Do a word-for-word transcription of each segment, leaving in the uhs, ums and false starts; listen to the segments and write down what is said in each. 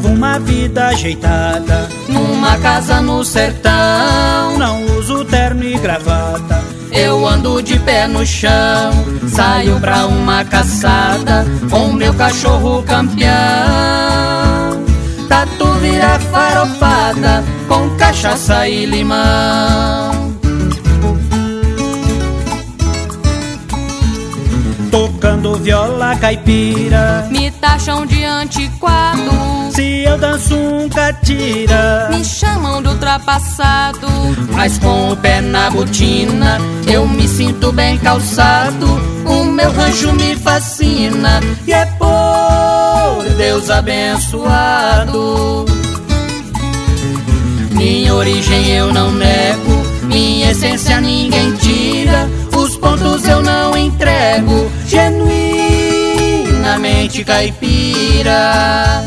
uma vida ajeitada, numa casa no sertão. Não uso terno e gravata, eu ando de pé no chão. Saio pra uma caçada com meu cachorro campeão. Tatu vira farofada com cachaça e limão. Tocando viola caipira, me taxam de antiquado. Se eu danço um catira, me chamam de ultrapassado. Mas com o pé na botina eu me sinto bem calçado. O meu rancho me fascina e é por Deus abençoado. Minha origem eu não nego, minha essência ninguém tira. Os pontos eu não entrego, genuinamente caipira.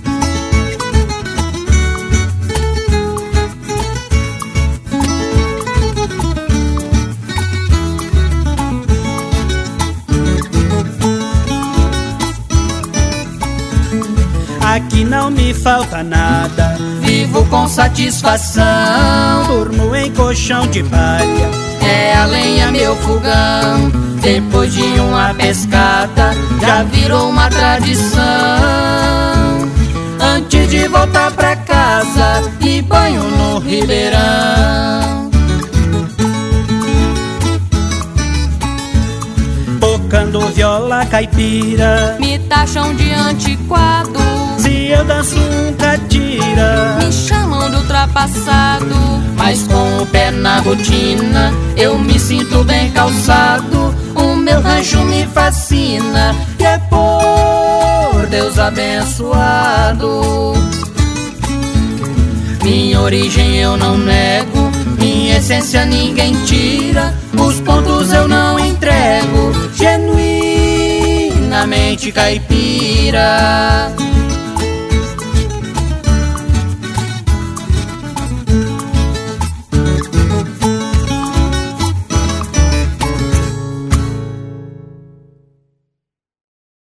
Aqui não me falta nada, vivo com satisfação. Durmo em colchão de palha, é a lenha meu fogão. Depois de uma pescada já virou uma tradição. Antes de voltar pra casa me banho no ribeirão. Tocando viola caipira, me taxam de antiquado. Se eu danço um catira, me chamam de ultrapassado. Mas com o pé na rotina eu me sinto bem calçado. O meu rancho me fascina e é por Deus abençoado. Minha origem eu não nego, minha essência ninguém tira. Os pontos eu não entrego, genuinamente caipira.